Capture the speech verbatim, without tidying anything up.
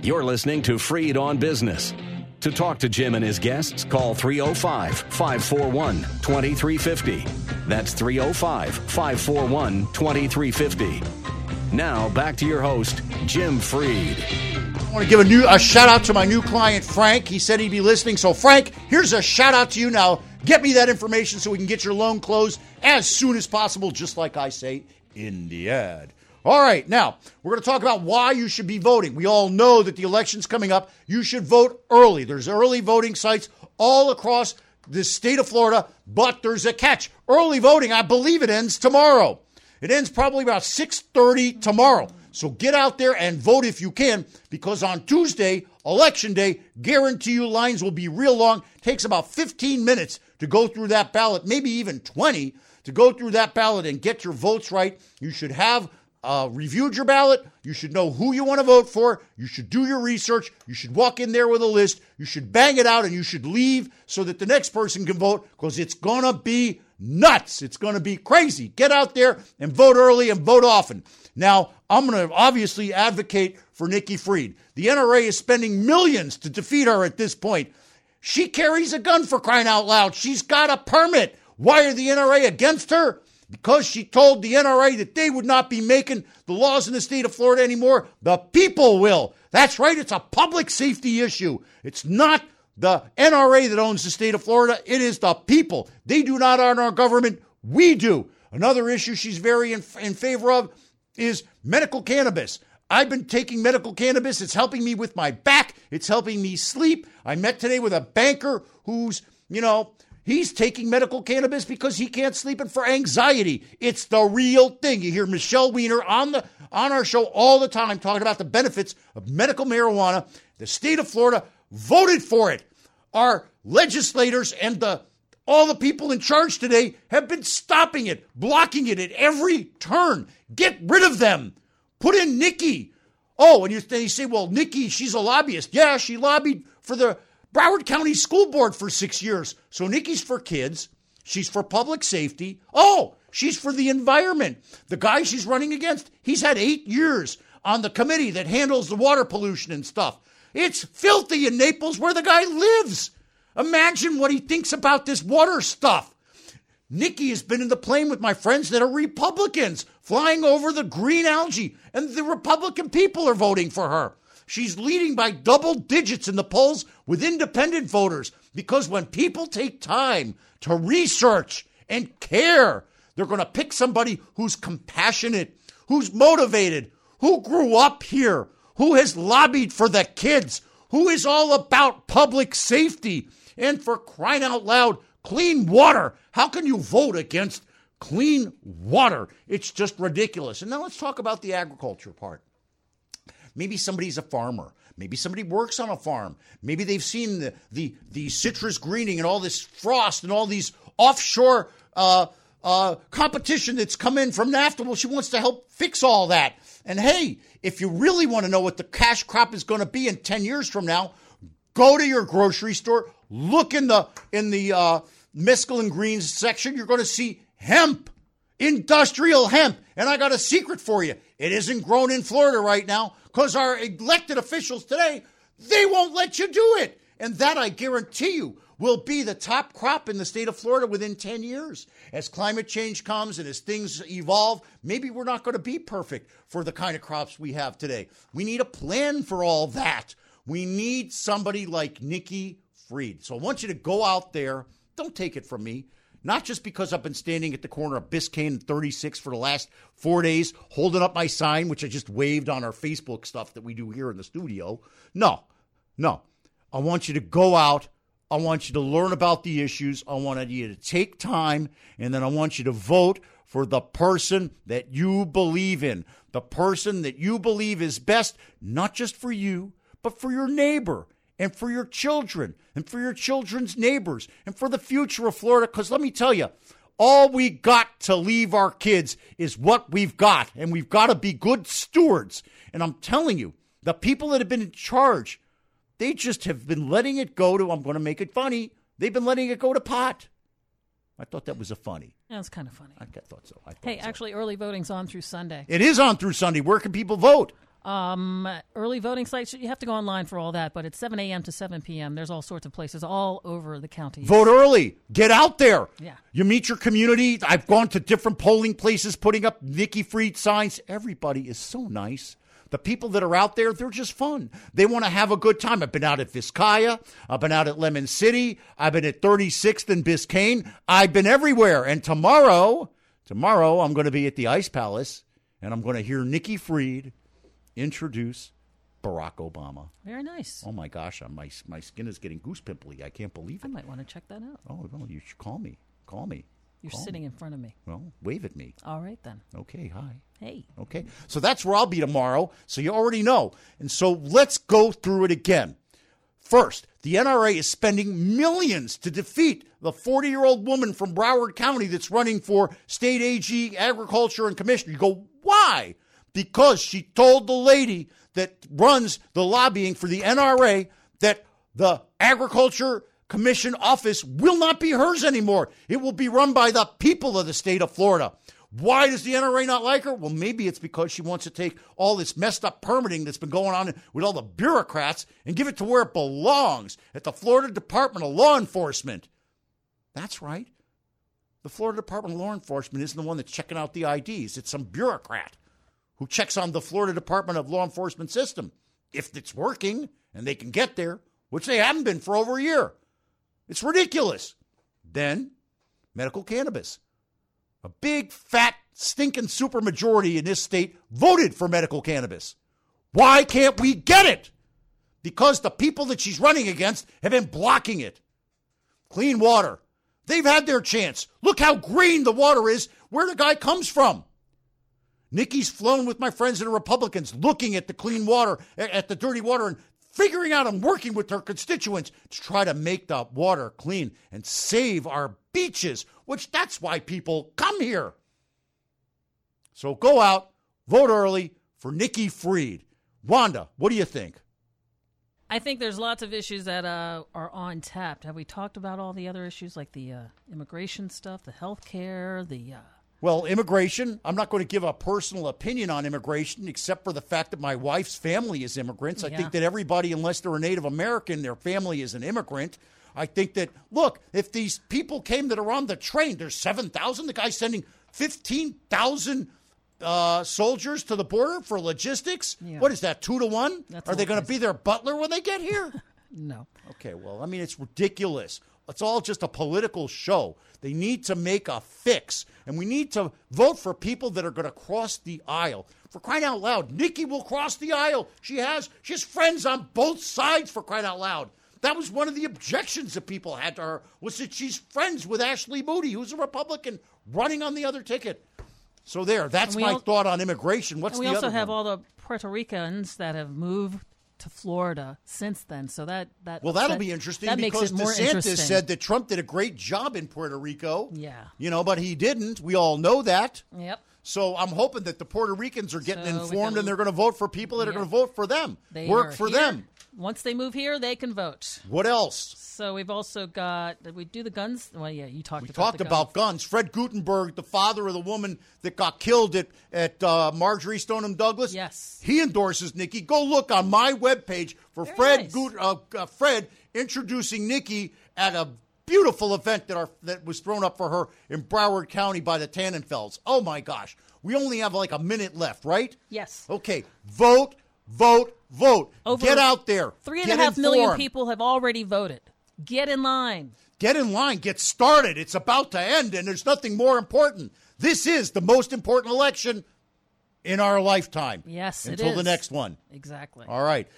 You're listening to Freed on Business. To talk to Jim and his guests, call three oh five, five four one, two three five oh. That's three oh five, five four one, two three five oh. Now, back to your host, Jim Freed. I want to give a new a shout out to my new client, Frank. He said he'd be listening. So, Frank, here's a shout out to you now. Get me that information so we can get your loan closed as soon as possible, just like I say in the ad. All right, now, we're going to talk about why you should be voting. We all know that the election's coming up. You should vote early. There's early voting sites all across the state of Florida, but there's a catch. Early voting, I believe it ends tomorrow. It ends probably about six thirty tomorrow. So get out there and vote if you can, because on Tuesday, Election Day, guarantee you lines will be real long. Takes about fifteen minutes to go through that ballot, maybe even twenty, to go through that ballot and get your votes right. You should have Uh, reviewed your ballot. You should know who you want to vote for. You should do your research. You should walk in there with a list. You should bang it out, and you should leave so that the next person can vote, because it's going to be nuts. It's going to be crazy. Get out there and vote early and vote often. Now, I'm going to obviously advocate for Nikki Fried. The N R A is spending millions to defeat her at this point. She carries a gun, for crying out loud. She's got a permit. Why are the N R A against her? Because she told the N R A that they would not be making the laws in the state of Florida anymore. The people will. That's right. It's a public safety issue. It's not the N R A that owns the state of Florida. It is the people. They do not own our government. We do. Another issue she's very in, in favor of is medical cannabis. I've been taking medical cannabis. It's helping me with my back. It's helping me sleep. I met today with a banker who's, you know, he's taking medical cannabis because he can't sleep and for anxiety. It's the real thing. You hear Michelle Weiner on the on our show all the time talking about the benefits of medical marijuana. The state of Florida voted for it. Our legislators and the all the people in charge today have been stopping it, blocking it at every turn. Get rid of them. Put in Nikki. Oh, and you, then you say, well, Nikki, she's a lobbyist. Yeah, she lobbied for the Broward County School Board for six years. So Nikki's for kids. She's for public safety. Oh, she's for the environment. The guy she's running against, he's had eight years on the committee that handles the water pollution and stuff. It's filthy in Naples where the guy lives. Imagine what he thinks about this water stuff. Nikki has been in the plane with my friends that are Republicans, flying over the green algae, and the Republican people are voting for her. She's leading by double digits in the polls with independent voters, because when people take time to research and care, they're going to pick somebody who's compassionate, who's motivated, who grew up here, who has lobbied for the kids, who is all about public safety, and for crying out loud, clean water. How can you vote against clean water? It's just ridiculous. And now let's talk about the agriculture part. Maybe somebody's a farmer. Maybe somebody works on a farm. Maybe they've seen the the, the citrus greening and all this frost and all these offshore uh, uh, competition that's come in from NAFTA. Well, she wants to help fix all that. And hey, if you really want to know what the cash crop is going to be in ten years from now, go to your grocery store, look in the in the uh, mesclun greens section. You're going to see hemp, industrial hemp. And I got a secret for you. It isn't grown in Florida right now, because our elected officials today, they won't let you do it. And that, I guarantee you, will be the top crop in the state of Florida within ten years. As climate change comes and as things evolve, maybe we're not going to be perfect for the kind of crops we have today. We need a plan for all that. We need somebody like Nikki Fried. So I want you to go out there. Don't take it from me. Not just because I've been standing at the corner of Biscayne and thirty-six for the last four days, holding up my sign, which I just waved on our Facebook stuff that we do here in the studio. No, no. I want you to go out. I want you to learn about the issues. I want you to take time, and then I want you to vote for the person that you believe in, the person that you believe is best, not just for you, but for your neighbor and for your children and for your children's neighbors and for the future of Florida. Because let me tell you, all we got to leave our kids is what we've got, and we've got to be good stewards. And I'm telling you, the people that have been in charge, they just have been letting it go to, I'm going to make it funny, they've been letting it go to pot. I thought that was a funny. That's kind of funny. I thought so. I thought hey, so. Actually, early voting's on through Sunday. It is on through Sunday. Where can people vote? Um, early voting sites, you have to go online for all that, but it's seven a.m. to seven p.m. There's all sorts of places all over the county. Vote early. Get out there. Yeah. You meet your community. I've gone to different polling places putting up Nikki Fried signs. Everybody is so nice. The people that are out there, they're just fun. They want to have a good time. I've been out at Vizcaya. I've been out at Lemon City. I've been at thirty-sixth and Biscayne. I've been everywhere. And tomorrow, tomorrow I'm going to be at the Ice Palace, and I'm going to hear Nikki Fried introduce Barack Obama. Very nice. Oh, my gosh. I'm, my, my skin is getting goose pimply. I can't believe it. I might want to check that out. Oh, well, you should call me. Call me. You're call sitting me. in front of me. Well, wave at me. All right, then. Okay, hi. Hey. Okay, so that's where I'll be tomorrow, so you already know. And so let's go through it again. First, the N R A is spending millions to defeat the forty-year-old woman from Broward County that's running for state A G, agriculture, and commissioner. You go, why? Because she told the lady that runs the lobbying for the N R A that the agriculture commission office will not be hers anymore. It will be run by the people of the state of Florida. Why does the N R A not like her? Well, maybe it's because she wants to take all this messed up permitting that's been going on with all the bureaucrats and give it to where it belongs, at the Florida Department of Law Enforcement. That's right. The Florida Department of Law Enforcement isn't the one that's checking out the I Ds. It's some bureaucrat who checks on the Florida Department of Law Enforcement system. If it's working and they can get there, which they haven't been for over a year. It's ridiculous. Then, medical cannabis. A big, fat, stinking supermajority in this state voted for medical cannabis. Why can't we get it? Because the people that she's running against have been blocking it. Clean water. They've had their chance. Look how green the water is where the guy comes from. Nikki's flown with my friends and the Republicans looking at the clean water, at the dirty water, and figuring out and working with her constituents to try to make the water clean and save our beaches, which that's why people come here. So go out, vote early for Nikki Fried. Wanda, what do you think? I think there's lots of issues that uh, are untapped. Have we talked about all the other issues like the uh, immigration stuff, the health care, the... Uh... Well, immigration, I'm not going to give a personal opinion on immigration except for the fact that my wife's family is immigrants. I Yeah. think that everybody, unless they're a Native American, their family is an immigrant. I think that, look, if these people came that are on the train, there's seven thousand. The guy's sending fifteen thousand uh, soldiers to the border for logistics. Yeah. What is that, two to one? That's Are a they little going to be their butler when they get here? No. Okay, well, I mean, it's ridiculous. It's all just a political show. They need to make a fix, and we need to vote for people that are going to cross the aisle. For crying out loud, Nikki will cross the aisle. She has. She has friends on both sides, for crying out loud. That was one of the objections that people had to her, was that she's friends with Ashley Moody, who's a Republican, running on the other ticket. So there, that's my al- thought on immigration. What's And we the also other have one? all the Puerto Ricans that have moved to Florida since then. So that that Well, that'll that, be interesting that because makes it more DeSantis interesting. said that Trump did a great job in Puerto Rico. Yeah. You know, but he didn't. We all know that. Yep. So I'm hoping that the Puerto Ricans are getting So we informed can- and they're going to vote for people that are Yep. going to vote for them. They Work are for here. them. Once they move here, they can vote. What else? So we've also got, did we do the guns? Well, yeah, you talked We about talked the about guns. guns. Fred Gutenberg, the father of the woman that got killed at, at uh, Marjorie Stoneham Douglas. Yes. He endorses Nikki. Go look on my webpage for Very Fred nice. Gut, uh, uh, Fred introducing Nikki at a beautiful event that, are, that was thrown up for her in Broward County by the Tannenfelds. Oh, my gosh. We only have like a minute left, right? Yes. Okay. Vote, vote, vote. Over Get out there. Three and Get a half million informed. people have already voted. Get in line. Get in line. Get started. It's about to end, and there's nothing more important. This is the most important election in our lifetime. Yes, it Until the is. next one. Exactly. All right.